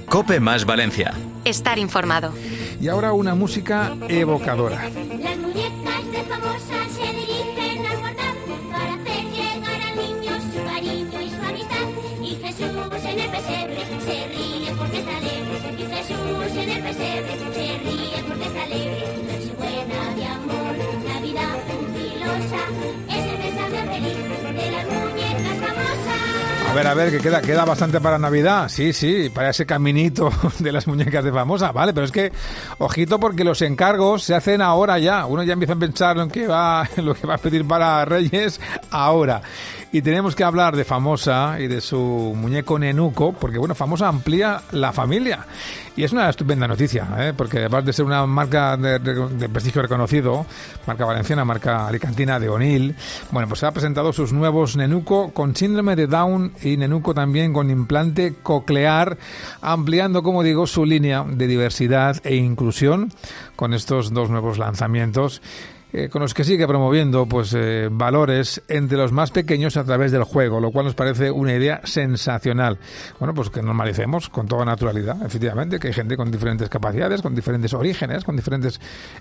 COPE más Valencia. Estar informado. Y ahora una música evocadora. Las muñecas de Famosa se dirigen al portal para hacer llegar al niño su cariño y su amistad. Y Jesús en el pesebre se ríe porque está alegre. Y Jesús en el pesebre se ríe porque está alegre. Nochebuena de amor, Navidad jubilosa, es el mensaje feliz de las muñecas famosas. A ver, que queda bastante para Navidad. Sí, para ese caminito de las muñecas de Famosa, vale, pero es que, ojito, porque los encargos se hacen ahora ya. Uno ya empieza a pensar en lo que va a pedir para Reyes ahora. Y tenemos que hablar de Famosa y de su muñeco Nenuco, porque, bueno, Famosa amplía la familia. Y es una estupenda noticia, porque además de ser una marca de prestigio reconocido, marca valenciana, marca alicantina de O'Neill, bueno, pues ha presentado sus nuevos Nenuco con síndrome de Down y Nenuco también con implante coclear, ampliando, como digo, su línea de diversidad e inclusión con estos dos nuevos lanzamientos, con los que sigue promoviendo pues valores entre los más pequeños a través del juego, lo cual nos parece una idea sensacional. Bueno, pues que normalicemos con toda naturalidad, efectivamente, que hay gente con diferentes capacidades, con diferentes orígenes, con diferentes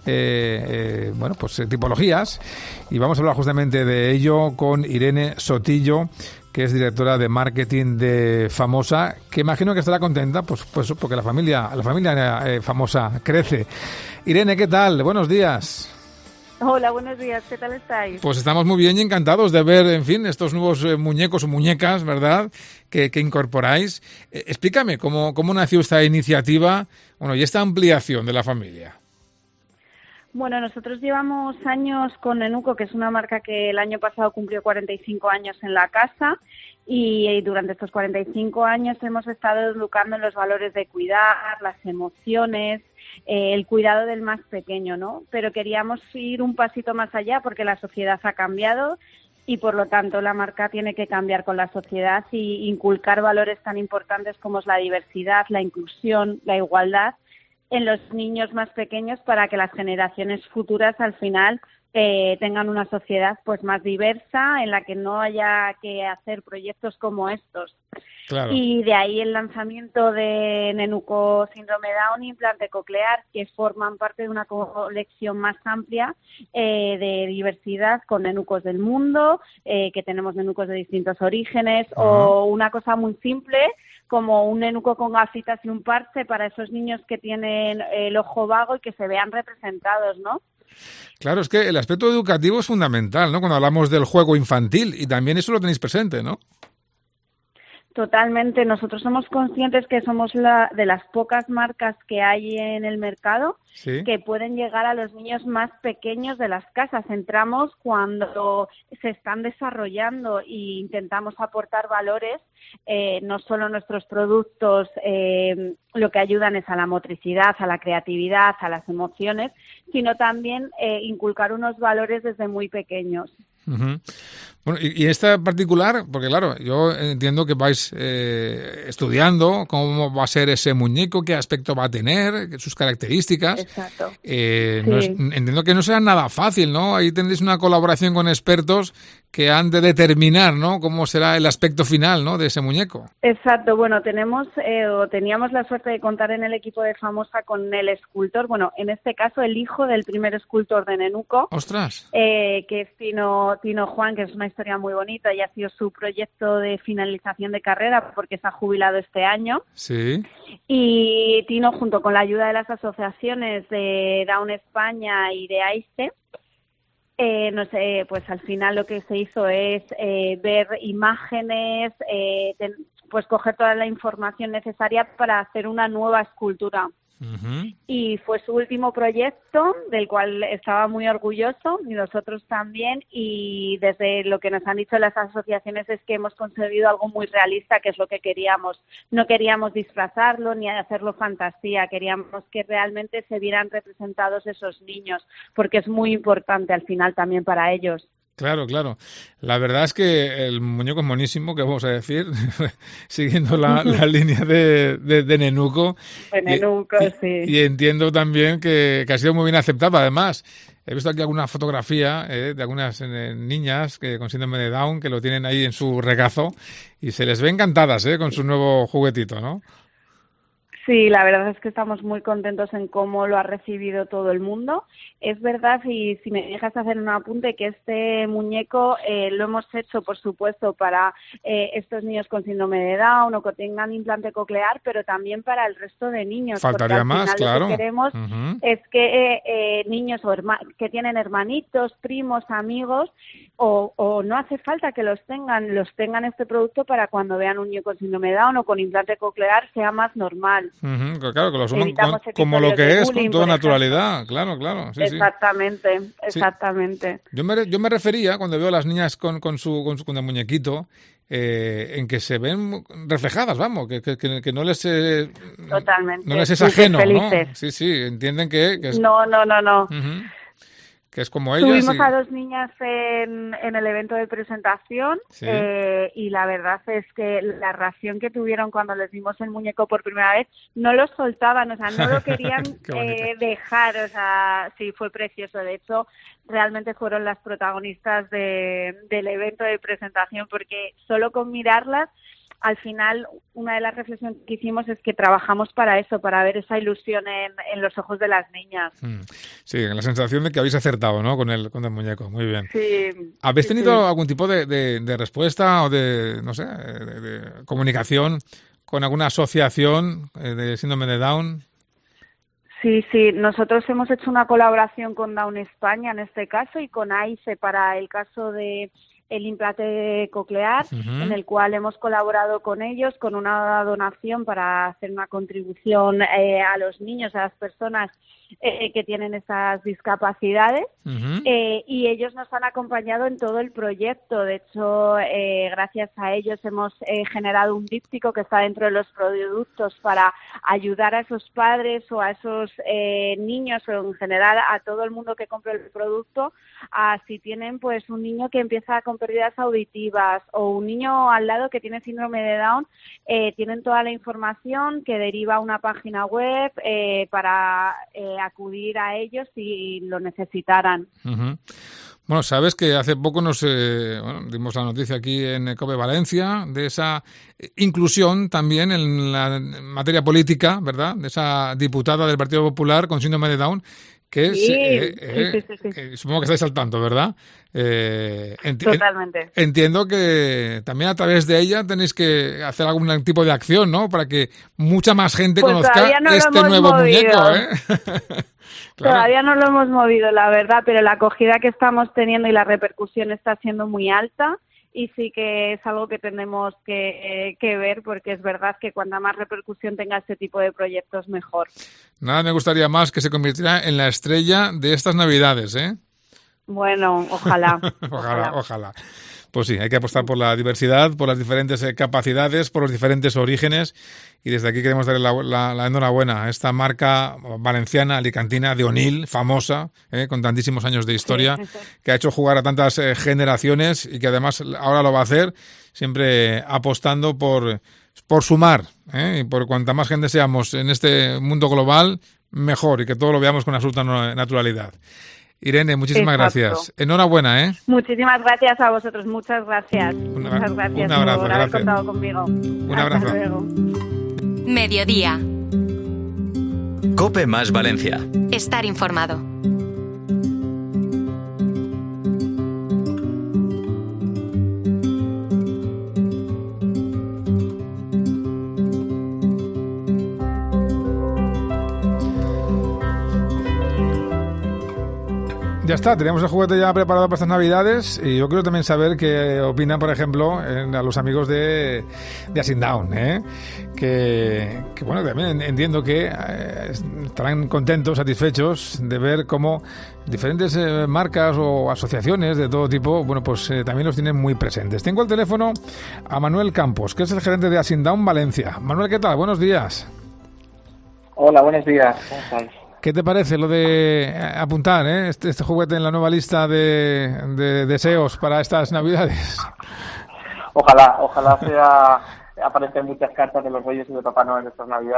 tipologías, y vamos a hablar justamente de ello con Irene Sotillo, que es directora de marketing de Famosa, que imagino que estará contenta, pues porque la familia Famosa crece. Irene, ¿qué tal? Buenos días. Hola, buenos días, ¿qué tal estáis? Pues estamos muy bien y encantados de ver, en fin, estos nuevos muñecos o muñecas, ¿verdad?, que incorporáis. Explícame cómo nació esta iniciativa, y esta ampliación de la familia. Bueno, nosotros llevamos años con Nenuco, que es una marca que el año pasado cumplió 45 años en la casa, y durante estos 45 años hemos estado educando en los valores de cuidar, las emociones, el cuidado del más pequeño, ¿no? Pero queríamos ir un pasito más allá porque la sociedad ha cambiado y, por lo tanto, la marca tiene que cambiar con la sociedad y inculcar valores tan importantes como es la diversidad, la inclusión, la igualdad en los niños más pequeños para que las generaciones futuras al final tengan una sociedad pues más diversa en la que no haya que hacer proyectos como estos. Claro. Y de ahí el lanzamiento de Nenuco síndrome Down y implante coclear, que forman parte de una colección más amplia de diversidad con nenucos del mundo, que tenemos nenucos de distintos orígenes, o una cosa muy simple como un nenuco con gafitas y un parche para esos niños que tienen el ojo vago y que se vean representados, ¿no? Claro, es que el aspecto educativo es fundamental, ¿no?, cuando hablamos del juego infantil, y también eso lo tenéis presente, ¿no? Totalmente. Nosotros somos conscientes que somos de las pocas marcas que hay en el mercado, ¿sí?, que pueden llegar a los niños más pequeños de las casas. Entramos cuando se están desarrollando e intentamos aportar valores. No solo nuestros productos lo que ayudan es a la motricidad, a la creatividad, a las emociones, sino también inculcar unos valores desde muy pequeños. Uh-huh. Bueno, y esta particular, porque claro, yo entiendo que vais estudiando cómo va a ser ese muñeco, qué aspecto va a tener, sus características. Exacto. Sí. Entiendo que no será nada fácil, ¿no? Ahí tendréis una colaboración con expertos que han de determinar, ¿no?, cómo será el aspecto final, ¿no?, de ese muñeco. Exacto. Bueno, teníamos la suerte de contar en el equipo de Famosa con el escultor, bueno, en este caso el hijo del primer escultor de Nenuco. ¡Ostras! Que es Tino Juan, que es una historia muy bonita y ha sido su proyecto de finalización de carrera porque se ha jubilado este año. Sí. Y Tino, junto con la ayuda de las asociaciones de Down España y de AISTE, pues al final lo que se hizo es ver imágenes, pues coger toda la información necesaria para hacer una nueva escultura. Uh-huh. Y fue su último proyecto, del cual estaba muy orgulloso, y nosotros también, y desde lo que nos han dicho las asociaciones es que hemos conseguido algo muy realista, que es lo que queríamos. No queríamos disfrazarlo ni hacerlo fantasía, queríamos que realmente se vieran representados esos niños, porque es muy importante al final también para ellos. Claro. La verdad es que el muñeco es monísimo, que vamos a decir, siguiendo la línea de Nenuco. De Nenuco, sí. Y entiendo también que ha sido muy bien aceptado. Además, he visto aquí alguna fotografía de algunas niñas con síndrome de Down que lo tienen ahí en su regazo y se les ve encantadas con su nuevo juguetito, ¿no? Sí, la verdad es que estamos muy contentos en cómo lo ha recibido todo el mundo. Es verdad, y si me dejas hacer un apunte, que este muñeco lo hemos hecho, por supuesto, para estos niños con síndrome de Down o que tengan implante coclear, pero también para el resto de niños. Faltaría más, claro. Lo que queremos es que niños que tienen hermanitos, primos, amigos, o no hace falta que los tengan este producto para cuando vean un niño con síndrome de Down o con implante coclear sea más normal. Claro, que lo asuman como lo que es, con toda naturalidad. Claro. Sí, exactamente, sí. Exactamente. Yo me refería, cuando veo a las niñas con el muñequito, en que se ven reflejadas, vamos, que no les totalmente. No les es ajeno, ¿no? Felices. Sí, entienden que es... No. Que es como ellas. Tuvimos a 2 niñas en el evento de presentación, ¿sí? Y la verdad es que la reacción que tuvieron cuando les dimos el muñeco por primera vez, no lo soltaban, o sea, no lo querían dejar, o sea, sí, fue precioso. De hecho, realmente fueron las protagonistas del evento de presentación, porque solo con mirarlas, al final, una de las reflexiones que hicimos es que trabajamos para eso, para ver esa ilusión en los ojos de las niñas. Sí, la sensación de que habéis acertado, ¿no? Con el muñeco, muy bien. Sí. ¿Habéis tenido algún tipo de respuesta o de, no sé, de comunicación con alguna asociación de síndrome de Down? Sí, nosotros hemos hecho una colaboración con Down España en este caso y con AICE para el caso de el implante coclear, en el cual hemos colaborado con ellos con una donación para hacer una contribución a los niños, a las personas que tienen esas discapacidades, y ellos nos han acompañado en todo el proyecto. De hecho, gracias a ellos hemos generado un díptico que está dentro de los productos para ayudar a esos padres o a esos niños, o en general a todo el mundo que compre el producto, a si tienen pues un niño que empieza con pérdidas auditivas o un niño al lado que tiene síndrome de Down, tienen toda la información que deriva a una página web para acudir a ellos si lo necesitaran. Bueno, sabes que hace poco dimos la noticia aquí en COPE Valencia de esa inclusión también en la materia política, ¿verdad? De esa diputada del Partido Popular con síndrome de Down, que sí. Supongo que estáis al tanto, ¿verdad? Totalmente. Entiendo que también a través de ella tenéis que hacer algún tipo de acción, ¿no? Para que mucha más gente conozca este nuevo muñeco, ¿eh? Claro. Todavía no lo hemos movido, la verdad, pero la acogida que estamos teniendo y la repercusión está siendo muy alta. Y sí que es algo que tenemos que ver, porque es verdad que cuanta más repercusión tenga este tipo de proyectos, mejor. Nada me gustaría más que se convirtiera en la estrella de estas Navidades, ¿eh? Bueno, ojalá. Ojalá. Pues sí, hay que apostar por la diversidad, por las diferentes capacidades, por los diferentes orígenes. Y desde aquí queremos darle la enhorabuena a esta marca valenciana, alicantina, de O'Neill, famosa, con tantísimos años de historia, que ha hecho jugar a tantas generaciones y que además ahora lo va a hacer, siempre apostando por sumar, y por cuanta más gente seamos en este mundo global, mejor, y que todo lo veamos con absoluta naturalidad. Irene, muchísimas gracias. Enhorabuena, ¿eh? Muchísimas gracias a vosotros, muchas gracias. Muchas gracias un abrazo, por haber contado conmigo. Un abrazo. Hasta luego. Mediodía. COPE más Valencia. Estar informado. Ya está, tenemos el juguete ya preparado para estas Navidades y yo quiero también saber qué opinan, por ejemplo, a los amigos de Asing Down, que bueno, también entiendo que estarán contentos, satisfechos de ver cómo diferentes marcas o asociaciones de todo tipo, bueno, pues también los tienen muy presentes. Tengo al teléfono a Manuel Campos, que es el gerente de Asing Down Valencia. Manuel, ¿qué tal? Buenos días. Hola, buenos días. ¿Cómo estáis? ¿Qué te parece lo de apuntar este juguete en la nueva lista de deseos para estas Navidades? Ojalá aparezcan muchas cartas de los Reyes y de Papá Noel estas Navidades,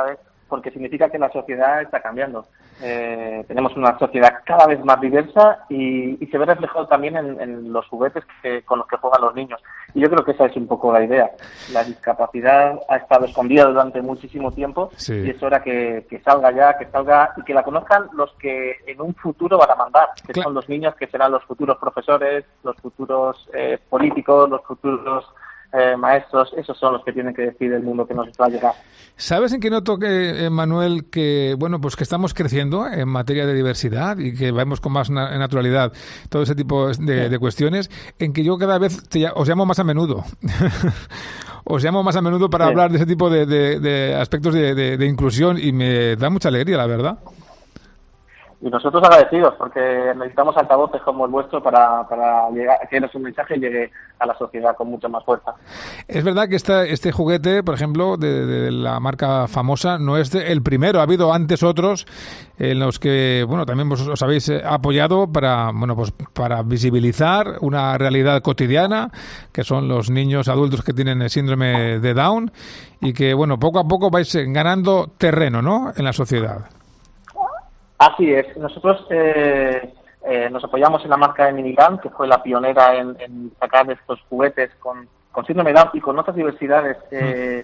porque significa que la sociedad está cambiando. Tenemos una sociedad cada vez más diversa y se ve reflejado también en los juguetes con los que juegan los niños. Y yo creo que esa es un poco la idea. La discapacidad ha estado escondida durante muchísimo tiempo y es hora que salga ya, que salga y que la conozcan los que en un futuro van a mandar, que son los niños, que serán los futuros profesores, los futuros políticos, los futuros maestros. Esos son los que tienen que decir el mundo que nos va a llegar. ¿Sabes en qué noto, Manuel, que pues que estamos creciendo en materia de diversidad y que vemos con más naturalidad todo ese tipo de cuestiones? En que yo cada vez os llamo más a menudo. Os llamo más a menudo para hablar de ese tipo de aspectos de inclusión y me da mucha alegría, la verdad. Y nosotros agradecidos, porque necesitamos altavoces como el vuestro para llegar, que nuestro mensaje llegue a la sociedad con mucha más fuerza. Es verdad que este juguete, por ejemplo, de la marca famosa, no es el primero. Ha habido antes otros en los que, también os habéis apoyado para visibilizar una realidad cotidiana, que son los niños adultos que tienen el síndrome de Down y que, poco a poco vais ganando terreno, ¿no?, en la sociedad. Así es. Nosotros nos apoyamos en la marca de Minigun, que fue la pionera en sacar estos juguetes con síndrome de Down y con otras diversidades que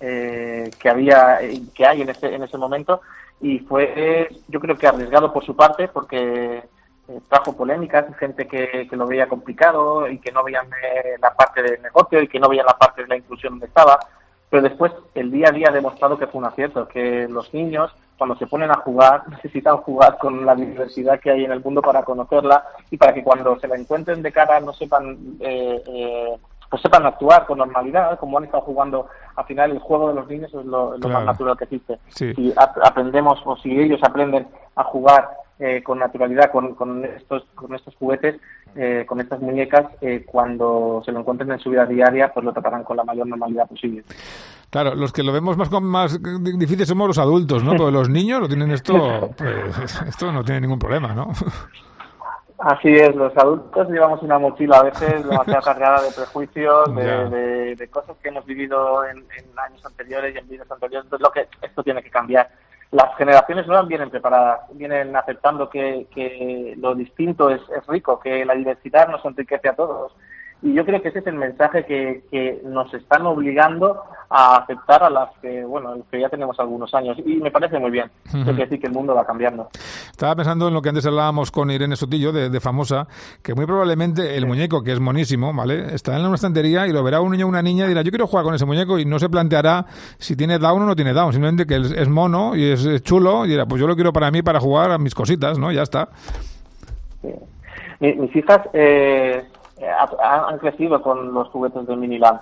hay en ese momento, y fue, yo creo que arriesgado por su parte, porque trajo polémicas, gente que lo veía complicado y que no veían la parte del negocio y que no veían la parte de la inclusión donde estaba. Pero después el día a día ha demostrado que fue un acierto, que los niños, cuando se ponen a jugar, necesitan jugar con la diversidad que hay en el mundo para conocerla y para que cuando se la encuentren de cara no sepan sepan actuar con normalidad, como han estado jugando. Al final el juego de los niños es lo más natural que existe. Sí. Si aprendemos, o si ellos aprenden a jugar con naturalidad con estos juguetes, con estas muñecas, cuando se lo encuentren en su vida diaria, pues lo tratarán con la mayor normalidad posible. Claro, los que lo vemos más difícil somos los adultos, ¿no? Porque los niños lo tienen esto no tiene ningún problema, ¿no? Así es, los adultos llevamos una mochila a veces demasiado cargada de prejuicios, de cosas que hemos vivido en años anteriores y en vidas anteriores. Entonces, esto tiene que cambiar. Las generaciones nuevas vienen preparadas, vienen aceptando que lo distinto es rico, que la diversidad nos enriquece a todos. Y yo creo que ese es el mensaje que nos están obligando a aceptar a los que ya tenemos algunos años. Y me parece muy bien. Uh-huh. Quiere decir que el mundo va cambiando. Estaba pensando en lo que antes hablábamos con Irene Sotillo, de Famosa, que muy probablemente el muñeco, que es monísimo, ¿vale?, estará en una estantería y lo verá un niño o una niña y dirá, yo quiero jugar con ese muñeco, y no se planteará si tiene Down o no tiene Down. Simplemente que es mono y es chulo y dirá, pues yo lo quiero para mí, para jugar a mis cositas, ¿no? Ya está. Sí. Mis hijas han crecido con los juguetes de Miniland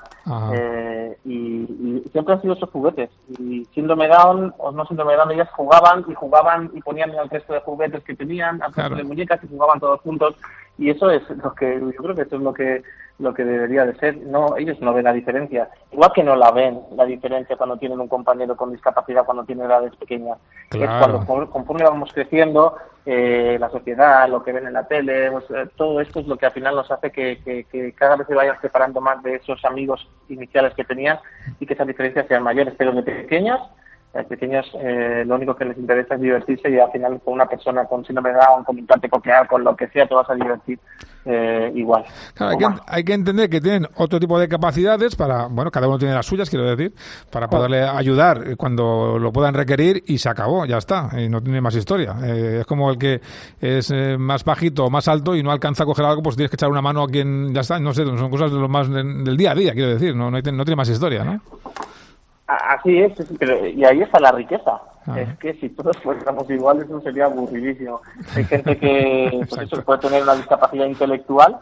y siempre han sido esos juguetes, y síndrome Down o no síndrome Down, ellas jugaban y ponían el resto de juguetes que tenían, al resto de muñecas, y jugaban todos juntos, y eso es lo que yo creo que eso es lo que debería de ser. No, ellos no ven la diferencia, igual que no la ven la diferencia cuando tienen un compañero con discapacidad, cuando tienen edades pequeñas. Claro. Es cuando conforme vamos creciendo, la sociedad, lo que ven en la tele, todo esto es lo que al final nos hace que cada vez se vayan separando más de esos amigos iniciales que tenían y que esas diferencias sean mayores. Pero de pequeños lo único que les interesa es divertirse, y al final con una persona con síndrome de Down, con implante coclear, con lo que sea, te vas a divertir igual. Claro, hay que entender que tienen otro tipo de capacidades para, cada uno tiene las suyas, quiero decir, para poderle ayudar cuando lo puedan requerir, y se acabó, ya está, y no tiene más historia. Es como el que es más bajito o más alto y no alcanza a coger algo, pues tienes que echar una mano a quien, ya está, no sé, son cosas de lo más del día a día, quiero decir, no tiene más historia, ¿no? Así es, pero y ahí está la riqueza. Es que si todos fuéramos iguales, eso sería aburridísimo. Hay gente que puede tener una discapacidad intelectual,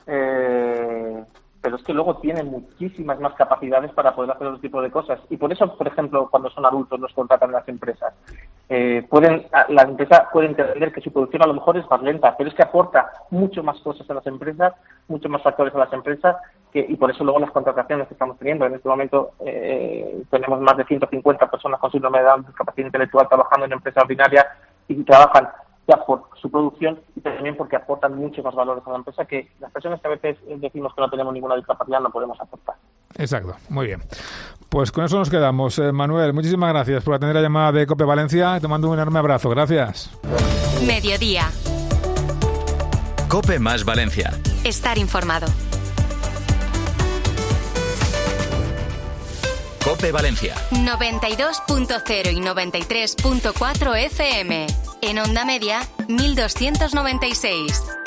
pero es que luego tienen muchísimas más capacidades para poder hacer otro tipo de cosas. Y por eso, por ejemplo, cuando son adultos los contratan las empresas. La empresa puede entender que su producción a lo mejor es más lenta, pero es que aporta mucho más cosas a las empresas, mucho más factores a las empresas, y por eso luego las contrataciones que estamos teniendo. En este momento tenemos más de 150 personas con síndrome de Down, discapacidad intelectual, trabajando en empresas ordinarias, y trabajan ya por su producción y también porque aportan mucho más valores a la empresa, que las personas que a veces decimos que no tenemos ninguna discapacidad no podemos aportar. Exacto, muy bien. Pues con eso nos quedamos. Manuel, muchísimas gracias por atender la llamada de COPE Valencia. Te mando un enorme abrazo. Gracias. Mediodía. COPE más Valencia. Estar informado. COPE Valencia. 92.0 y 93.4 FM. En onda media, 1296.